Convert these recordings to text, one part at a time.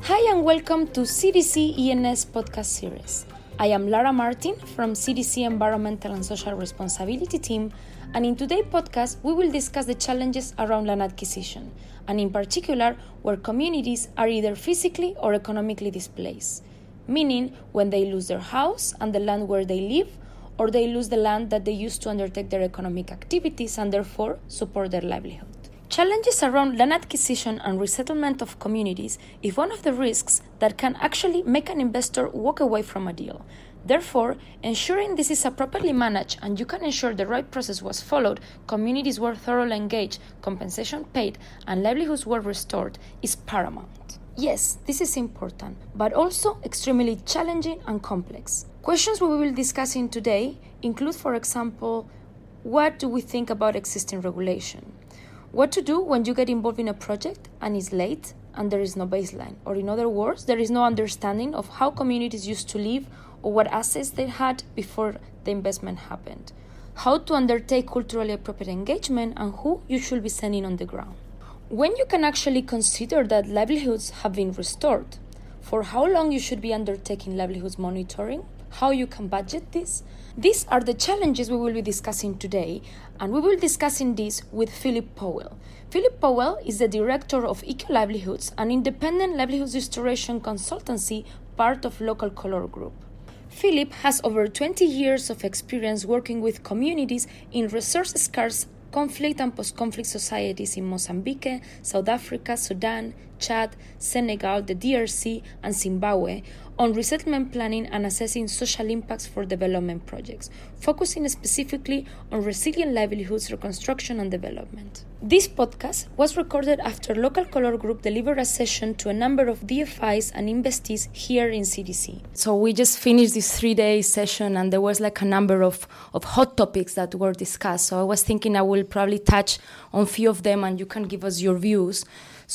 Hi and welcome to CDC ENS podcast series. I am Lara Martin from CDC Environmental and Social Responsibility team, and in today's podcast we will discuss the challenges around land acquisition, and in particular where communities are either physically or economically displaced, meaning when they lose their house and the land where they live, or they lose the land that they use to undertake their economic activities and therefore support their livelihood. Challenges around land acquisition and resettlement of communities is one of the risks that can actually make an investor walk away from a deal. Therefore, ensuring this is properly managed and you can ensure the right process was followed, communities were thoroughly engaged, compensation paid, and livelihoods were restored is paramount. Yes, this is important, but also extremely challenging and complex. Questions we will discuss in today include, for example, what do we think about existing regulation? What to do when you get involved in a project and it's late and there is no baseline, or in other words, there is no understanding of how communities used to live or what assets they had before the investment happened. How to undertake culturally appropriate engagement and who you should be sending on the ground. When you can actually consider that livelihoods have been restored, for how long you should be undertaking livelihoods monitoring, how you can budget this. These are the challenges we will be discussing today, and we will be discussing this with Philip Powell. Philip Powell is the director of Eco Livelihoods, an independent livelihoods restoration consultancy part of Local Color Group. Philip has over 20 years of experience working with communities in resource-scarce conflict and post-conflict societies in Mozambique, South Africa, Sudan, Chad, Senegal, the DRC, and Zimbabwe on resettlement planning and assessing social impacts for development projects, focusing specifically on resilient livelihoods, reconstruction, and development. This podcast was recorded after Local Color Group delivered a session to a number of DFIs and investees here in CDC. So we just finished this 3-day session and there was like a number of hot topics that were discussed. So I was thinking I will probably touch on a few of them and you can give us your views.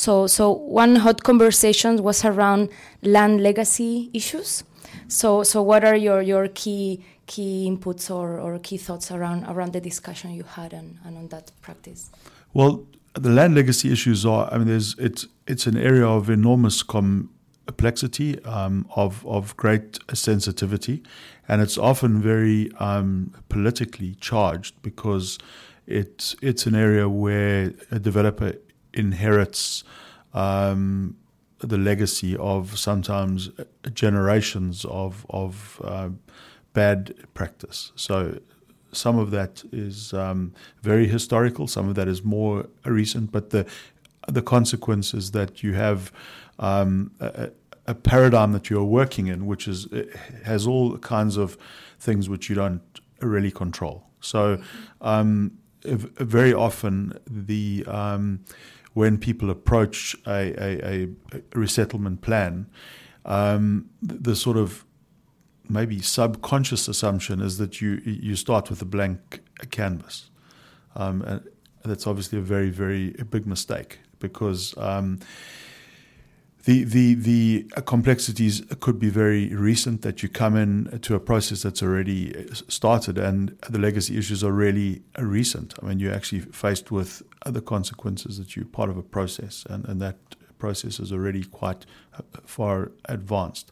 So one hot conversation was around land legacy issues. So what are your key inputs or key thoughts around the discussion you had and on that practice? Well, the land legacy issues are, it's an area of enormous complexity, of great sensitivity, and it's often very politically charged because it's an area where a developer inherits the legacy of sometimes generations of bad practice. So some of that is very historical, some of that is more recent, but the consequence is that you have a paradigm that you're working in, which has all kinds of things which you don't really control. So very often when people approach a resettlement plan, the sort of maybe subconscious assumption is that you start with a blank canvas. And that's obviously a very, very big mistake because the complexities could be very recent, that you come in to a process that's already started and the legacy issues are really recent. I mean, you're actually faced with other consequences that you're part of a process and that process is already quite far advanced.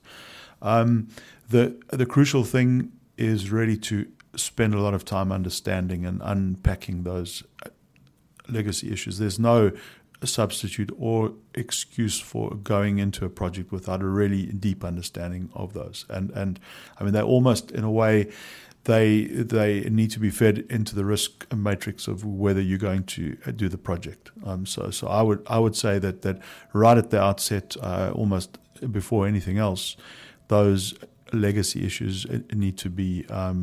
The crucial thing is really to spend a lot of time understanding and unpacking those legacy issues. There's no substitute or excuse for going into a project without a really deep understanding of those. And I mean, they almost, in a way, they need to be fed into the risk matrix of whether you're going to do the project. So I would say that right at the outset, almost before anything else, those legacy issues need to be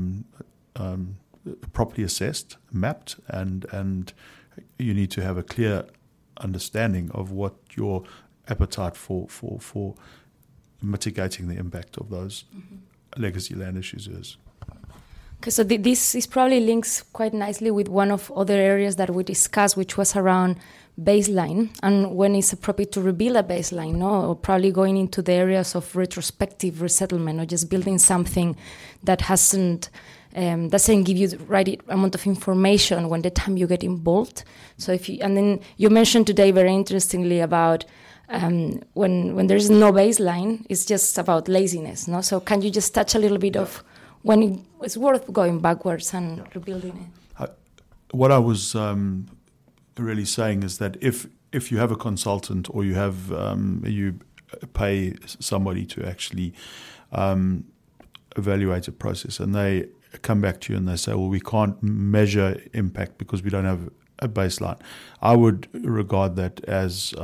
properly assessed, mapped, and you need to have a clear understanding of what your appetite for mitigating the impact of those legacy land issues is. Okay, so this is probably links quite nicely with one of other areas that we discussed, which was around baseline and when it's appropriate to rebuild a baseline, no? Or probably going into the areas of retrospective resettlement or just building something that doesn't give you the right amount of information when the time you get involved. So and then you mentioned today very interestingly about when there's no baseline, it's just about laziness. No, so can you just touch a little bit of when it's worth going backwards and rebuilding it? What I was really saying is that if you have a consultant or you have you pay somebody to actually evaluate a process, and they come back to you and they say, well, we can't measure impact because we don't have a baseline, I would regard that as,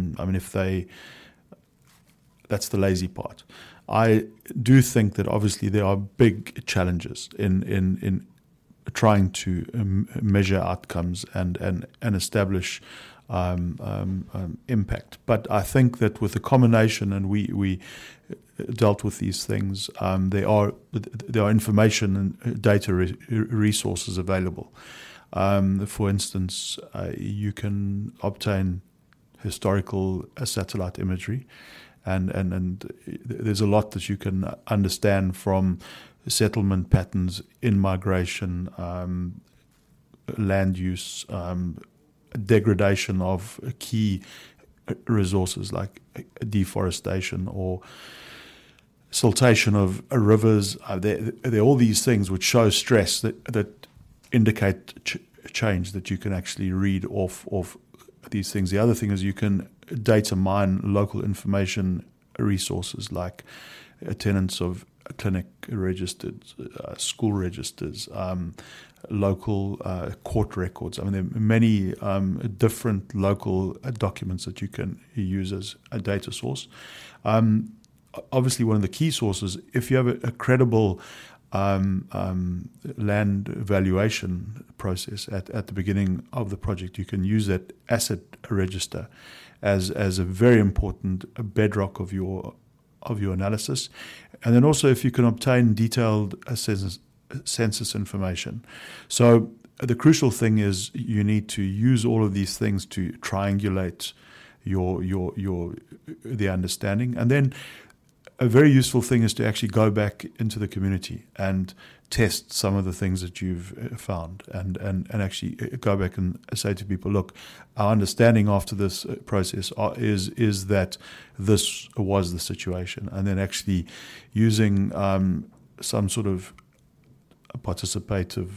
that's the lazy part. I do think that obviously there are big challenges in trying to measure outcomes and establish impact. But I think that with the combination, and we dealt with these things, there are information and data resources available. For instance, you can obtain historical satellite imagery, and there's a lot that you can understand from settlement patterns in migration, land use, degradation of key resources like deforestation or siltation of rivers. There are all these things which show stress that indicate change that you can actually read off these things. The other thing is you can data mine local information resources like tenants of clinic registered, school registers, local court records. I mean, there are many different local documents that you can use as a data source. Obviously, one of the key sources, if you have a credible land valuation process at the beginning of the project, you can use that asset register as a very important bedrock of your analysis. And then also if you can obtain detailed census information. So the crucial thing is you need to use all of these things to triangulate the understanding. And then a very useful thing is to actually go back into the community and test some of the things that you've found and actually go back and say to people, look, our understanding after this process is that this was the situation. And then actually using some sort of participative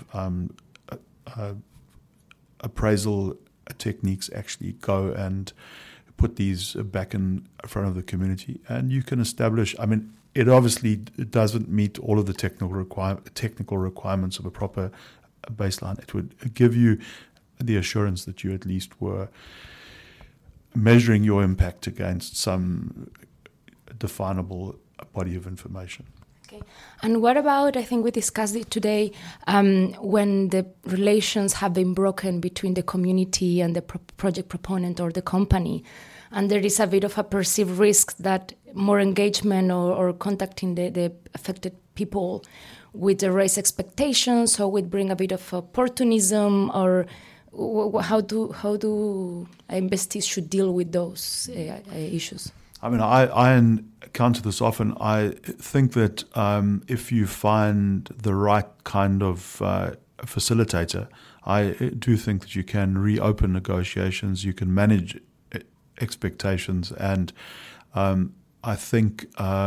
appraisal techniques, actually go and put these back in front of the community, and you can establish, I mean, it obviously doesn't meet all of the technical requirements of a proper baseline. It would give you the assurance that you at least were measuring your impact against some definable body of information. Okay. And what about, I think we discussed it today, when the relations have been broken between the community and the project proponent or the company, and there is a bit of a perceived risk that more engagement or contacting the affected people would raise expectations or would bring a bit of opportunism, or how do investees should deal with those issues? I mean, I encounter this often. I think that if you find the right kind of facilitator, I do think that you can reopen negotiations, you can manage expectations, and I think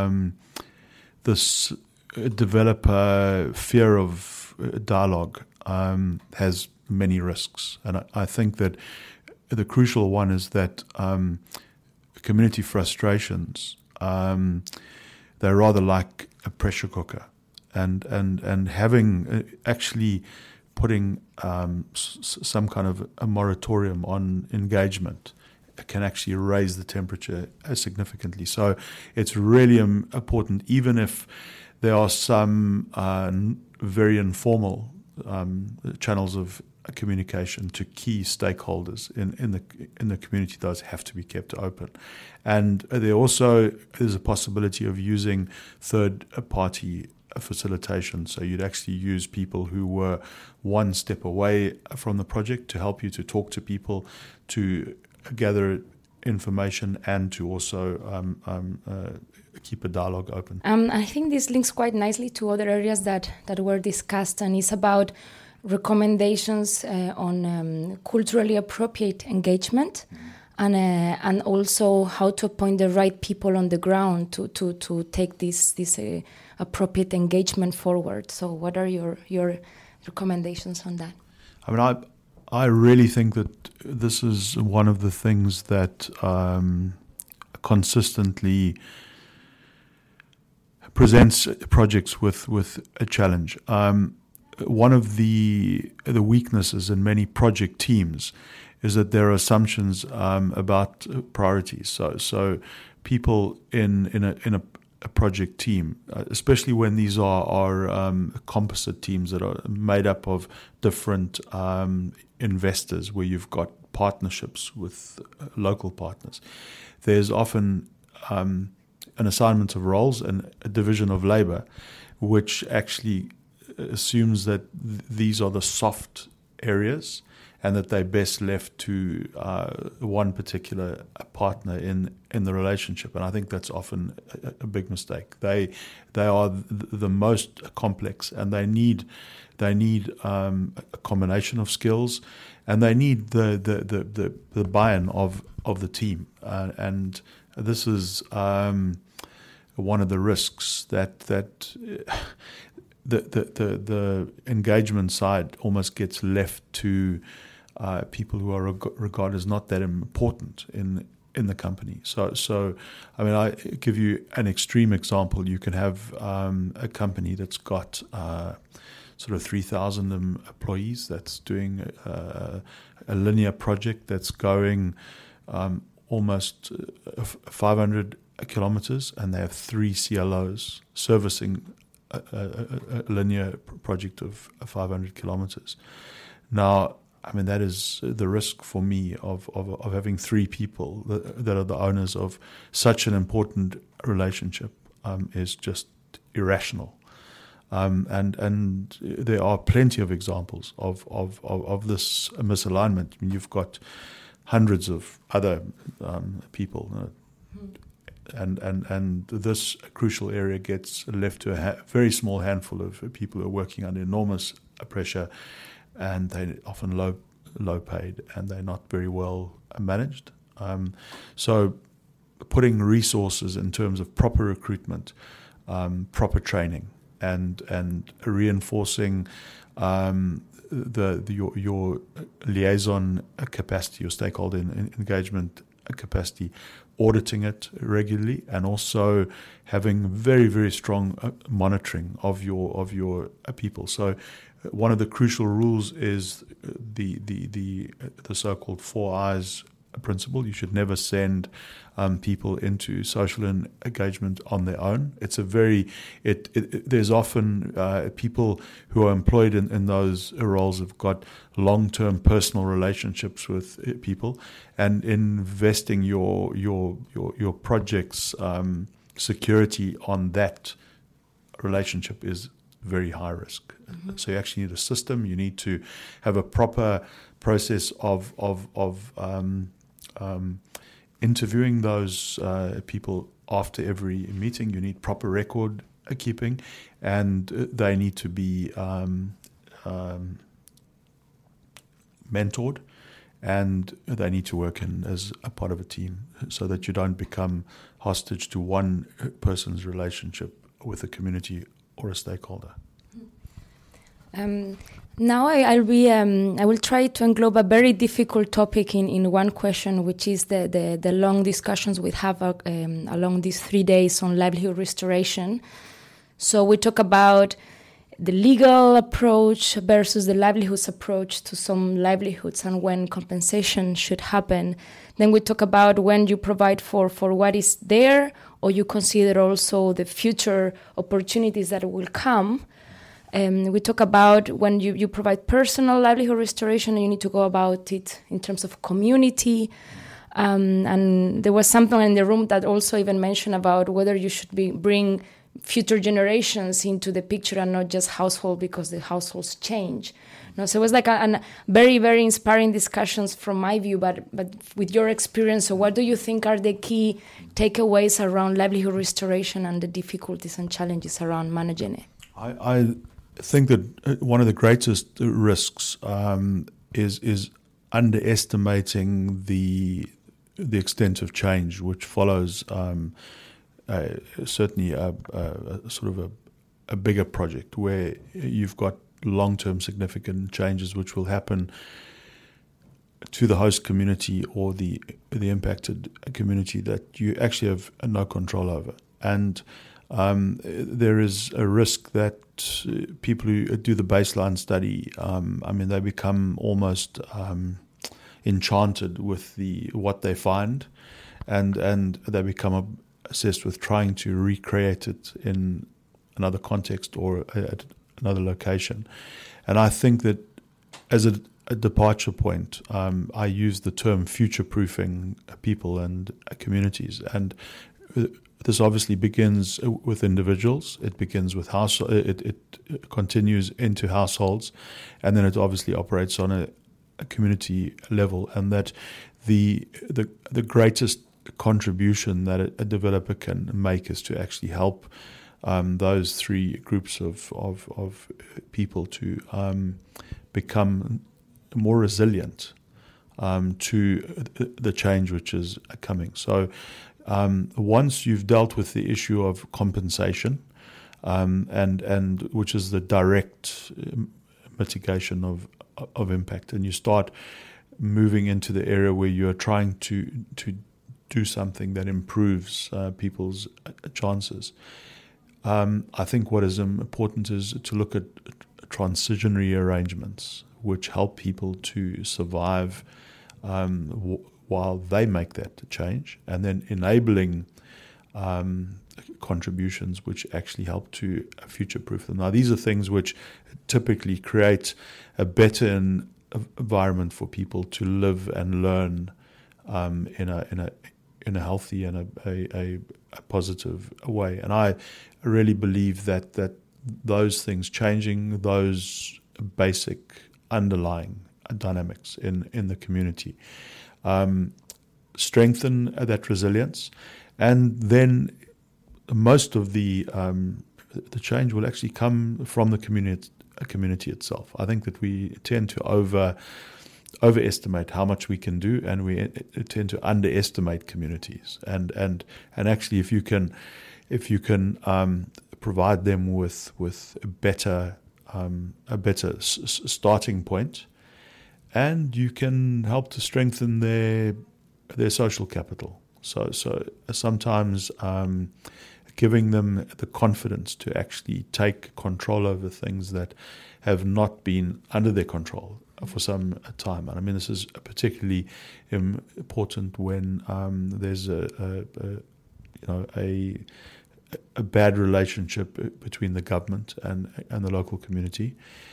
this developer fear of dialogue has many risks. And I think that the crucial one is that community frustrations, they're rather like a pressure cooker, and having actually putting some kind of a moratorium on engagement can actually raise the temperature significantly. So it's really important, even if there are some very informal channels of communication to key stakeholders in the community, those have to be kept open. And there also is a possibility of using third-party facilitation. So you'd actually use people who were one step away from the project to help you to talk to people, to gather information, and to also keep a dialogue open. I think this links quite nicely to other areas that were discussed, and it's about recommendations on culturally appropriate engagement and also how to appoint the right people on the ground to take this appropriate engagement forward. So what are your recommendations on that? I mean, I really think that this is one of the things that consistently presents projects with a challenge. One of the weaknesses in many project teams is that there are assumptions about priorities. So people in a project team, especially when these are composite teams that are made up of different investors, where you've got partnerships with local partners, there's often an assignment of roles and a division of labor, which actually assumes that these are the soft areas and that they're best left to one particular partner in the relationship. And I think that's often a big mistake. They are the most complex, and they need a combination of skills, and they need the buy-in of the team. And this is one of the risks that the engagement side almost gets left to people who are regarded as not that important in the company. So I mean, I give you an extreme example. You can have a company that's got sort of 3,000 employees that's doing a linear project that's going almost 500 kilometers, and they have 3 CLOs servicing a linear project of 500 kilometers. Now, I mean, that is the risk for me of having 3 people that are the owners of such an important relationship is just irrational. And there are plenty of examples of this misalignment. I mean, you've got hundreds of other people, and this crucial area gets left to a very small handful of people who are working under enormous pressure, and they're often low paid, and they're not very well managed. So putting resources in terms of proper recruitment, proper training, and reinforcing your liaison capacity, your stakeholder engagement capacity, auditing it regularly, and also having very, very strong monitoring of your people. So one of the crucial rules is the so-called 4 eyes principle. You should never send people into social engagement on their own. It's there's often people who are employed in those roles have got long-term personal relationships with people, and investing your project's security on that relationship is very high risk. Mm-hmm. So you actually need a system. You need to have a proper process of interviewing those people after every meeting. You need proper record keeping, and they need to be mentored, and they need to work as a part of a team, so that you don't become hostage to one person's relationship with a community or a stakeholder. Now I will try to englobe a very difficult topic in one question, which is the long discussions we have along these 3 days on livelihood restoration. So we talk about the legal approach versus the livelihoods approach to some livelihoods, and when compensation should happen. Then we talk about when you provide for what is there, or you consider also the future opportunities that will come. We talk about when you provide personal livelihood restoration, and you need to go about it in terms of community. And there was something in the room that also even mentioned about whether you should bring future generations into the picture and not just household, because the households change. So it was like a very, very inspiring discussions from my view, but with your experience, so what do you think are the key takeaways around livelihood restoration and the difficulties and challenges around managing it? I think that one of the greatest risks is underestimating the the extent of change, which follows certainly a sort of a bigger project where you've got long-term significant changes which will happen to the host community or the impacted community that you actually have no control over. And there is a risk that people who do the baseline study, they become almost enchanted with what they find, and they become obsessed with trying to recreate it in another context or at another location. And I think that as a departure point, I use the term future-proofing people and communities. And this obviously begins with individuals. It begins with household. It continues into households, and then it obviously operates on a community level. And that the greatest contribution that a developer can make is to actually help those three groups of people to become more resilient to the change which is coming. So once you've dealt with the issue of compensation, and which is the direct mitigation of impact, and you start moving into the area where you are trying to do something that improves people's chances. I think what is important is to look at transitionary arrangements which help people to survive while they make that change, and then enabling contributions which actually help to future-proof them. Now, these are things which typically create a better environment for people to live and learn in a healthy and a positive way. And I really believe that those things, changing those basic underlying dynamics in the community, strengthen that resilience, and then most of the change will actually come from the community itself. I think that we tend to overestimate how much we can do, and we tend to underestimate communities. And actually, if you can provide them with a better starting point, and you can help to strengthen their social capital. So sometimes giving them the confidence to actually take control over things that have not been under their control for some time. And I mean, this is particularly important when there's a bad relationship between the government and the local community.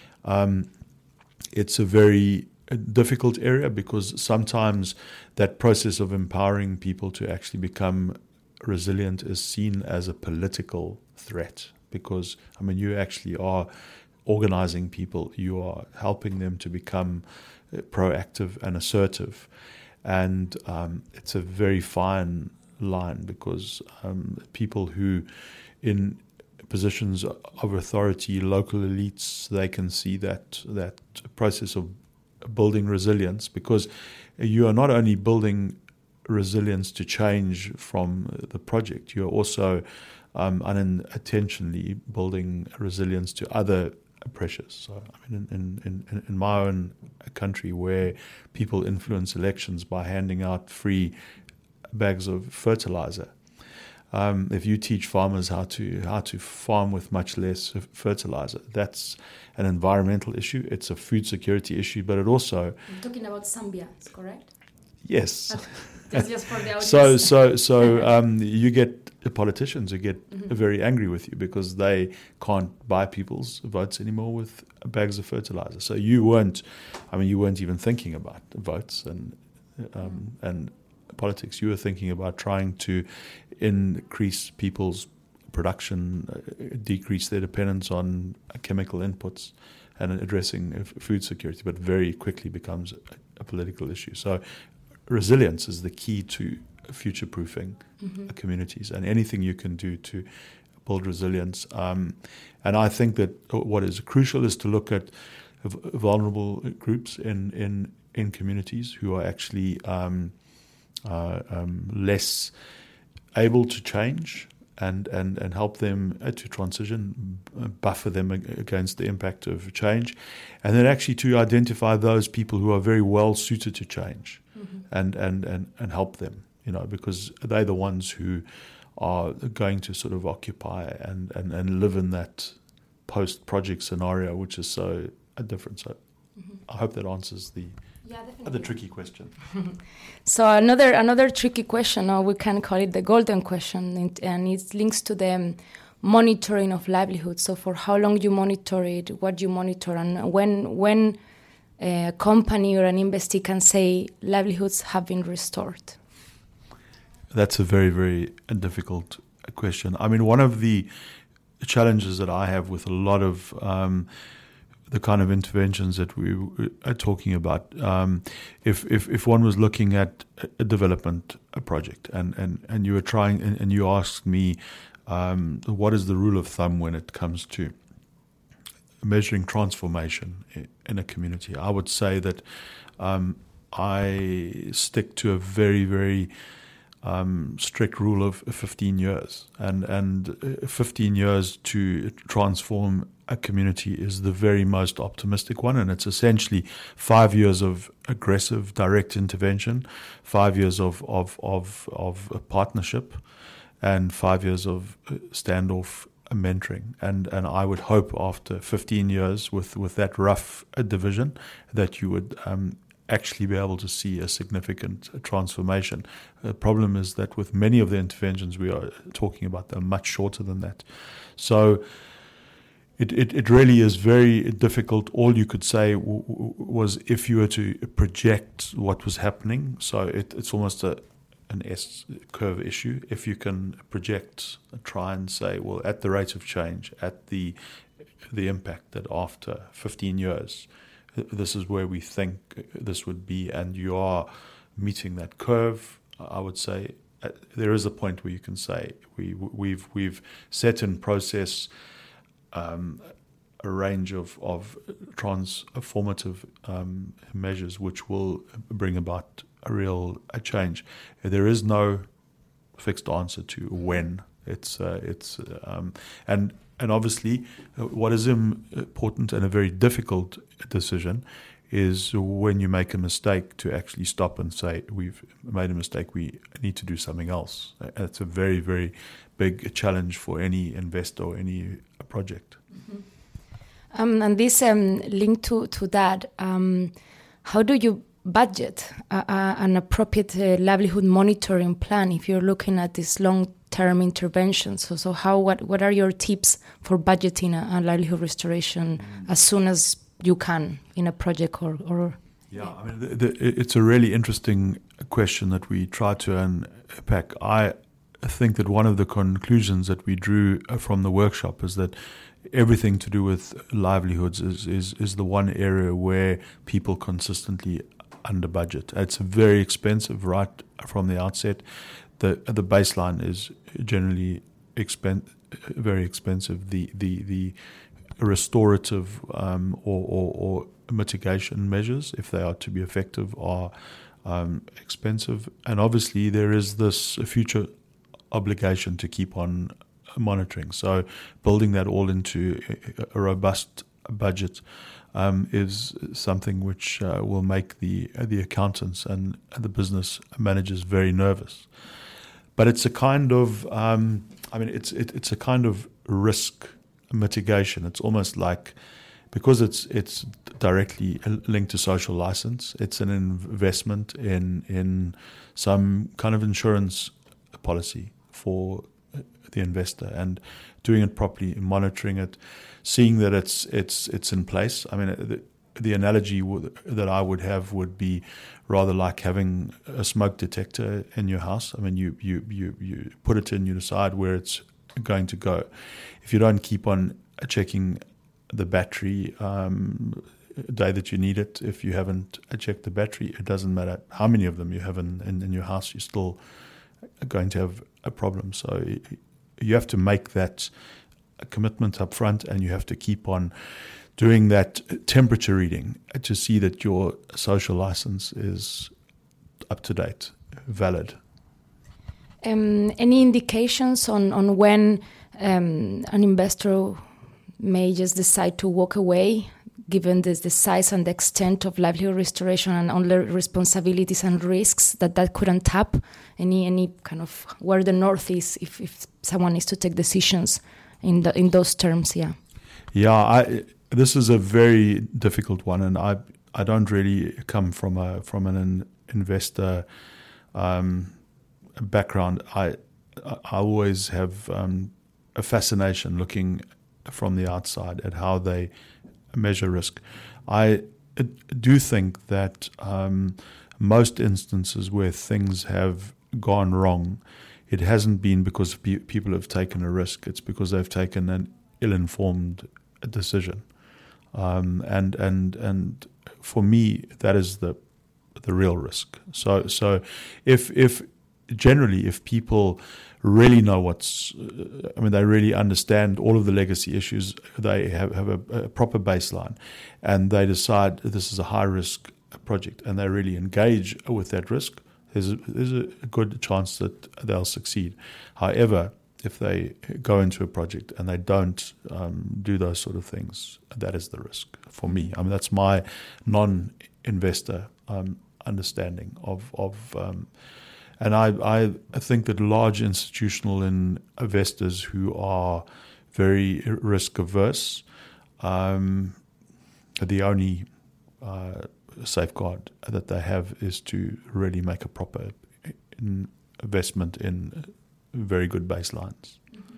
It's a very difficult area because sometimes that process of empowering people to actually become resilient is seen as a political threat, because I mean, you actually are organizing people, you are helping them to become proactive and assertive, and it's a very fine line, because people who in positions of authority, local elites, they can see that process of building resilience, because you are not only building resilience to change from the project, you are also unintentionally building resilience to other pressures. So, I mean, in my own country, where people influence elections by handing out free bags of fertilizer, if you teach farmers how to farm with much less fertilizer, that's an environmental issue. It's a food security issue, but it also. You're talking about Zambia, correct? Yes. That's just for the audience. So you get the politicians who get very angry with you because they can't buy people's votes anymore with bags of fertilizer. So you weren't even thinking about votes and politics. You were thinking about trying to increase people's production, decrease their dependence on chemical inputs, and addressing food security, but very quickly becomes a political issue. So resilience is the key to future-proofing communities, and anything you can do to build resilience. And I think that what is crucial is to look at vulnerable groups in communities who are actually less able to change and help them to transition, buffer them against the impact of change, and then actually to identify those people who are very well suited to change, and help them, because they're the ones who are going to sort of occupy and live in that post-project scenario, which is so different. So I hope that answers the tricky question. So another tricky question, or we can call it the golden question, and it links to the monitoring of livelihood. So for how long you monitor it, what you monitor, and when a company or an investee can say livelihoods have been restored? That's a very, very difficult question. I mean, one of the challenges that I have with a lot of the kind of interventions that we are talking about, if one was looking at a development project and you were trying and you asked me what is the rule of thumb when it comes to measuring transformation in a community, I would say that I stick to a very, very strict rule of 15 years, and 15 years to transform a community is the very most optimistic one, and it's essentially 5 years of aggressive direct intervention, 5 years of a partnership, and 5 years of standoff mentoring, and I would hope after 15 years with that rough division that you would actually be able to see a significant transformation. The problem is that with many of the interventions we are talking about, they're much shorter than that. So it really is very difficult. All you could say was if you were to project what was happening, so it's almost an S-curve issue. If you can project, try and say, well, at the rate of change, at the impact that after 15 years, this is where we think this would be, and you are meeting that curve, I would say there is a point where you can say we've set in process a range of transformative measures which will bring about a real change. There is no fixed answer to when. And obviously, what is important and a very difficult decision is when you make a mistake to actually stop and say, we've made a mistake, we need to do something else. It's a very, very big challenge for any investor or any project. Mm-hmm. And this link to that, how do you budget an appropriate livelihood monitoring plan if you're looking at this long-term intervention? So what are your tips for budgeting a livelihood restoration as soon as you can in a project or? Yeah, I mean, it's a really interesting question that we try to unpack. I think that one of the conclusions that we drew from the workshop is that everything to do with livelihoods is the one area where people consistently under budget. It's very expensive right from the outset. The baseline is generally very expensive. The restorative or mitigation measures, if they are to be effective, are expensive. And obviously there is this future obligation to keep on monitoring. So building that all into a robust budget is something which will make the accountants and the business managers very nervous. But it's a kind of, it's a kind of risk mitigation. It's almost like, because it's directly linked to social license, it's an investment in some kind of insurance policy for the investor, and doing it properly, monitoring it, seeing that it's in place. I mean, the analogy that I would have would be rather like having a smoke detector in your house. I mean, you put it in, you decide where it's going to go. If you don't keep on checking the battery the day that you need it, if you haven't checked the battery, it doesn't matter how many of them you have in your house, you're still going to have a problem. So you have to make that a commitment up front, and you have to keep on doing that temperature reading to see that your social license is up to date. valid. Any indications on when an investor may just decide to walk away, given the size and the extent of livelihood restoration and all the responsibilities and risks that could untap? Any kind of where the north is if someone is to take decisions in those terms? This is a very difficult one, and I don't really come from an investor background. I always have a fascination looking from the outside at how they measure risk. I do think that most instances where things have gone wrong, it hasn't been because people have taken a risk. It's because they've taken an ill-informed decision, and for me that is the real risk. So if people really know they really understand all of the legacy issues, they have a proper baseline, and they decide this is a high-risk project, and they really engage with that risk, there's a good chance that they'll succeed. However, if they go into a project and they don't do those sort of things, that is the risk for me. That's my non-investor understanding of and I think that large institutional investors who are very risk averse, the only safeguard that they have is to really make a proper investment in very good baselines.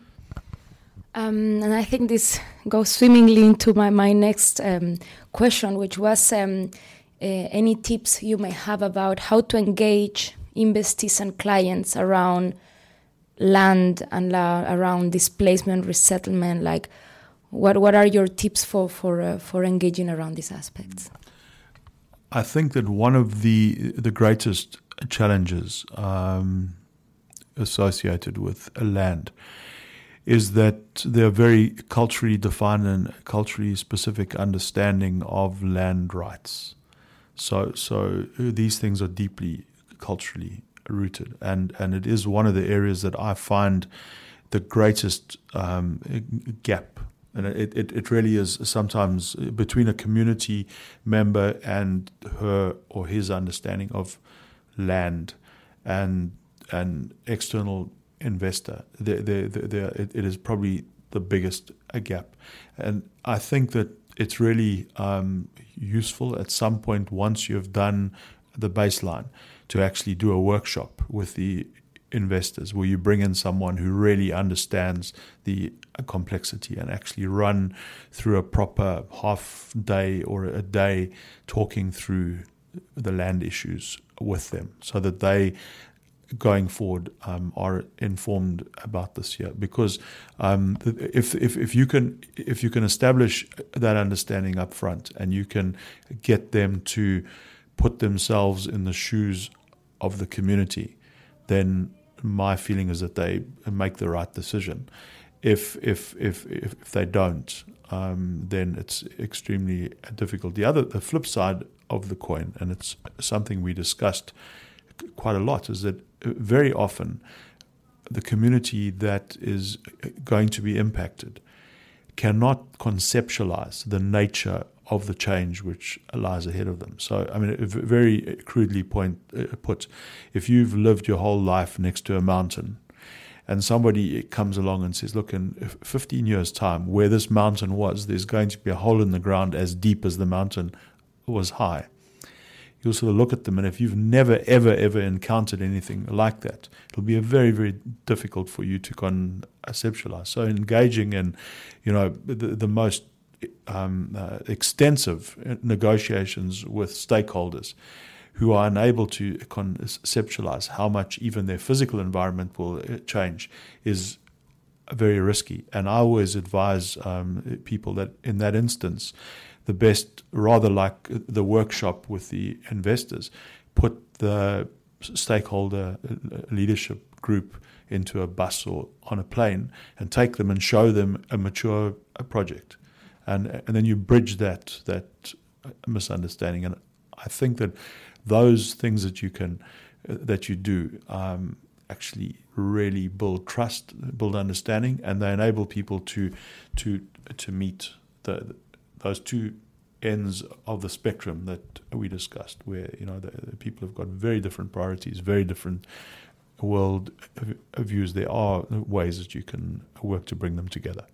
And I think this goes swimmingly into my next question, which was any tips you may have about how to engage investees and clients around land and around displacement, resettlement. Like, what are your tips for engaging around these aspects? I think that one of the greatest challenges associated with land is that there are very culturally defined and culturally specific understanding of land rights. So these things are deeply culturally rooted, and it is one of the areas that I find the greatest gap. And it really is sometimes between a community member and her or his understanding of land and an external investor. It is probably the biggest gap. And I think that it's really useful at some point, once you've done the baseline, to actually do a workshop with the investors where you bring in someone who really understands the complexity and actually run through a proper half day or a day talking through the land issues with them, so that they going forward are informed about this here. Because if you can establish that understanding up front, and you can get them to put themselves in the shoes of the community, then my feeling is that they make the right decision. If they don't, then it's extremely difficult. The flip side of the coin, and it's something we discussed quite a lot, is that very often the community that is going to be impacted cannot conceptualize the nature of the change which lies ahead of them. So, very crudely put, if you've lived your whole life next to a mountain, and somebody comes along and says, look, in 15 years' time, where this mountain was, there's going to be a hole in the ground as deep as the mountain was high. You'll sort of look at them, and if you've never, ever, ever encountered anything like that, it'll be very, very difficult for you to conceptualize. So engaging in, the most extensive negotiations with stakeholders who are unable to conceptualize how much even their physical environment will change is very risky. And I always advise people that in that instance, the best, rather like the workshop with the investors, put the stakeholder leadership group into a bus or on a plane and take them and show them a mature project. And then you bridge that misunderstanding. And I think that those things that you can that you do actually really build trust, build understanding, and they enable people to meet those two ends of the spectrum that we discussed, where the people have got very different priorities, very different world views. There are ways that you can work to bring them together.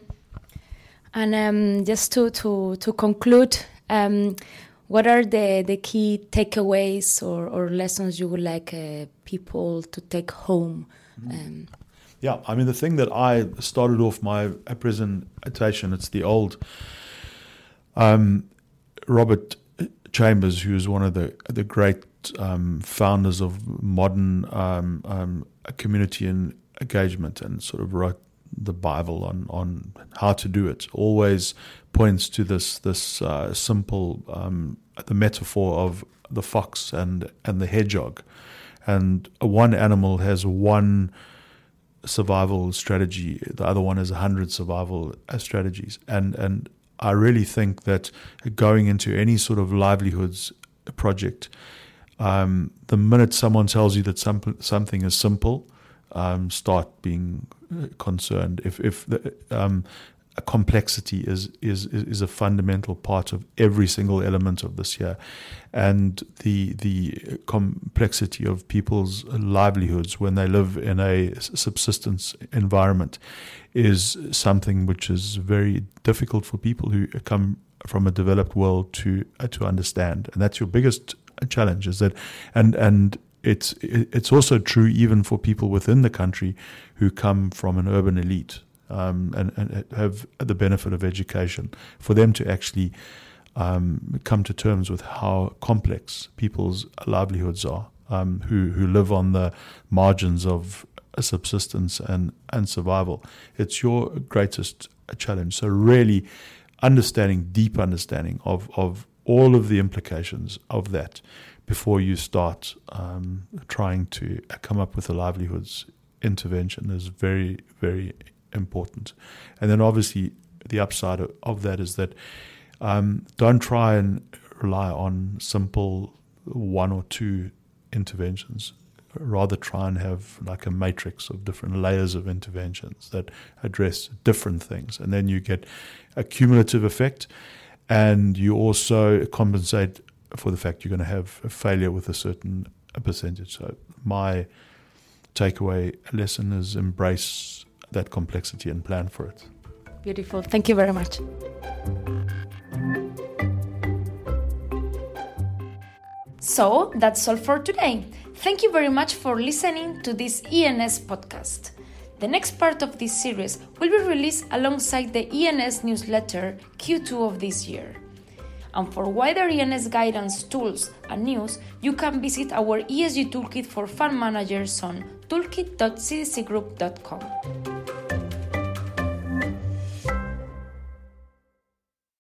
And just to conclude, what are the key takeaways or lessons you would like people to take home? Yeah, I mean, the thing that I started off my presentation, it's the old Robert Chambers, who is one of the great founders of modern community and engagement, and sort of wrote the Bible on how to do it. Always points to this simple the metaphor of the fox and the hedgehog, and one animal has one survival strategy, the other one has 100 survival strategies, and I really think that going into any sort of livelihoods project, the minute someone tells you that something is simple, start being concerned. If the complexity is a fundamental part of every single element of this here, and the complexity of people's livelihoods when they live in a subsistence environment is something which is very difficult for people who come from a developed world to understand, and that's your biggest challenge. Is that and it's also true even for people within the country who come from an urban elite and have the benefit of education, for them to actually come to terms with how complex people's livelihoods are, who live on the margins of subsistence and survival. It's your greatest challenge. So really deep understanding of all of the implications of that before you start trying to come up with a livelihoods intervention is very, very important. And then obviously the upside of that is that don't try and rely on simple one or two interventions. Rather try and have like a matrix of different layers of interventions that address different things. And then you get a cumulative effect, and you also compensate for the fact you're going to have a failure with a certain percentage. So my takeaway lesson is embrace that complexity and plan for it. Beautiful. Thank you very much. So that's all for today. Thank you very much for listening to this ENS podcast. The next part of this series will be released alongside the ENS newsletter Q2 of this year. And for wider ENS guidance, tools, and news, you can visit our ESG Toolkit for Fund Managers on toolkit.cdcgroup.com.